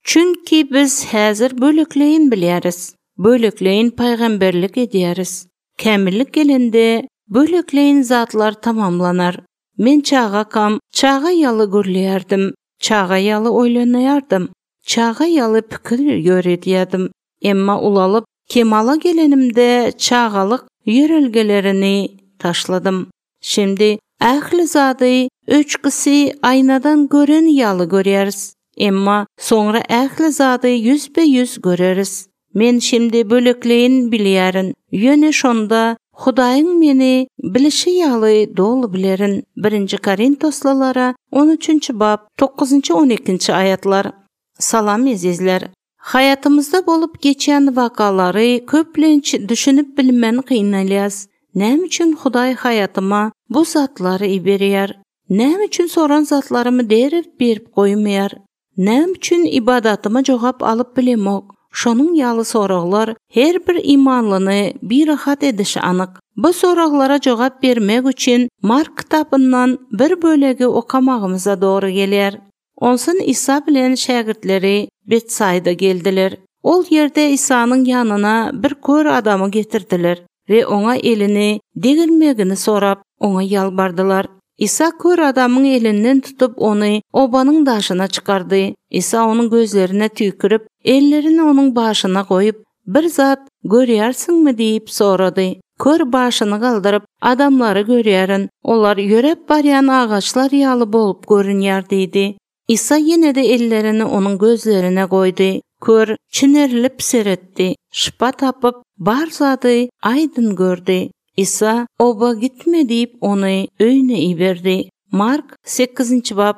Çünki biz häzir bölekleyin bilýäris. Bölekleyin paýgamberlik edýäris. Kämillik gelende bölekleyin zatlar tamamlanar. Men çağa ýaly görlýärdim, çağa ýaly oýlanýardım, çağa ýaly pikir ýöredýärdim. Emma ulalyp kemala gelenimde çağalyk ýörelgelerini taşladım. Şimdi ähli zady öçkisi aynadan gören ýaly görýäris. Emma soňra ähli zady yüzbe-yüz göreriz. Men şimdi bölekleyin bilýärin. Ýöne şonda Hudaýyň meni bilişi ýaly dolu bilerin. 1 Korintoslara 13 bab 9-12 ayatlar. Salam ezizler. Hayatımızda bolup geçen vakalary köplenç düşünüp bilmen kynalýas. Näme üçin Hudaý hayatyma bu zatlary iberýär? Näme üçin soran zatlarymı derip berip goýmaýar? Näme üçin ibadatyma jogap alyp bilemok? Şonun ýaly soraglar her bir imanlyny bir rahat edişi anyk. Bu soraglara jogap bermek üçin Mark kitabyndan bir bölegi okamagymyza dogry gelýär. Onsun İsa bilen şägirdleri Betsayda geldiler. Ol yerde İsa'nın yanına bir kör adamı getirdiler ve ona elini degilmegini sorap ona yalbardılar. İsa kör adamın elinden tutup onu obanın daşına çıkardı. İsa onun gözlerine tükürüp ellerini onun başına koyup bir zat görýärsiňmi deyip soradı. Kör başını kaldırıp adamları görýärin. Onlar yörep baryan ağaçlar ýaly bolup görünýär diýdi. İsa yine de ellerini onun gözlerine koydu. Kör çinerilip seretdi. Şıpa tapıp bar zady aydın gördü. İsa oba gitme deyip onu öýüne iberdi. Mark 8 bab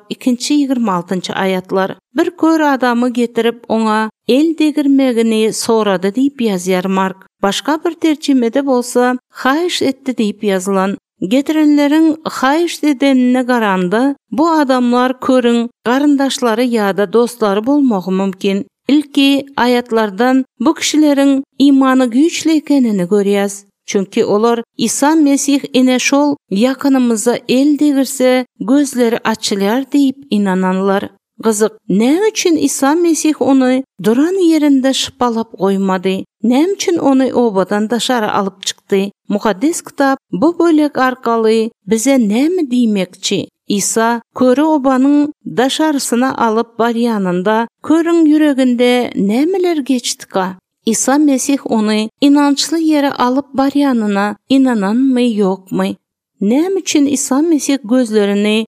2-26 ayatlar. Bir kör adamı getirip ona el degirmegini soradı deyip yazýar Mark. Başka bir tercümede bolsa haýyş etdi deyip yazılan. Getirenlerin haýyş edenine garanda bu adamlar körün garyndaşlary ýa-da dostlary bolmagy mümkin. İlki ayatlardan bu kişilerin imanı güýçli ekenini görýäs. Çünkü olar İsa Mesih ine şol yakınımıza el degirse gözleri açılýar deyip inananlar. Gyzyk, näme üçin İsa Mesih onu duran yerinde şıpalap goýmady? Näme üçin onu obadan daşary alıp çykdy? Mukaddes kitap bu bölek arkaly bize näme diýmekçi? İsa körü obanyň daşarysyna alıp barýanynda körüň yüreginde nämeler geçdika? İsa Mesih onu inançlı yere alıp barýanyna inananmy ýokmy? Näme üçin İsa Mesih gözlerini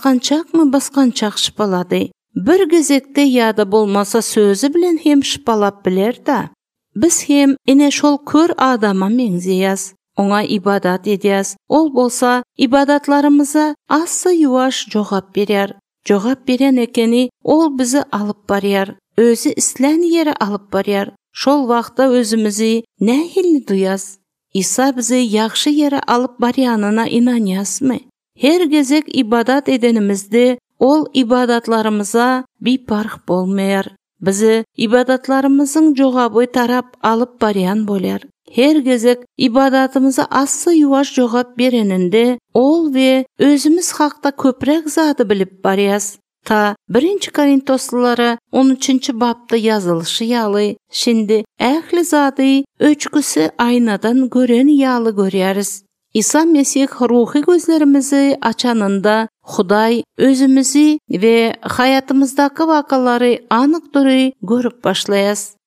baskançak şıpalady? Bir gezekde ýa-da bolmasa sözü bilen hem şıpalap biler da. Biz hem ine şol kör adama meňzeýäs. Ona ibadat edýäs. Ol bolsa ibadatlarymyza assa ýuwaş jogap berýär. Jogap beren ekeni ol bizi alıp barýar. Özü islen yere alıp barýar. Şol wagtda özümüzi nähilli duýas? İsa bizi ýaxşy yere alıp barýanyna inanýasmy? Her gezek ibadat edenimizde ol ibadatlarımıza bir park bolmaýar. Bizi ibadatlarımızın jogaby tarap alıp baryan bolar. Her gezek ibadatımıza assa ýuwaş jogap bereninde ol we özümüz hakda köprek zady bilip barýas. Ta 1 Korintoslara 13 babda yazılışı ýaly şimdi ähli zady öçküsi aynadan gören ýaly görýäris. İsa Mesih ruhi gözlerimizi açanında Hudaý özümüzi ve hayatımızdaki vakalary anyk dury görüp başlaýas.